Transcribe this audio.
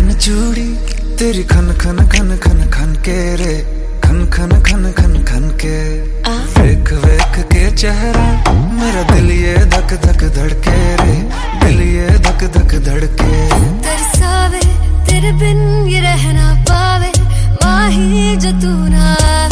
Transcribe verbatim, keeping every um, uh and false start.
कान चूड़ी तेरी खन खन खन खन खन के रे, खन खन खन खन खन के। वेख वेख के चेहरा मेरा दिल ये धक धक धड़के रे, दिल ये धक धक धड़के। तरसावे तेरे बिन ये रहना पावे, माही जो तू ना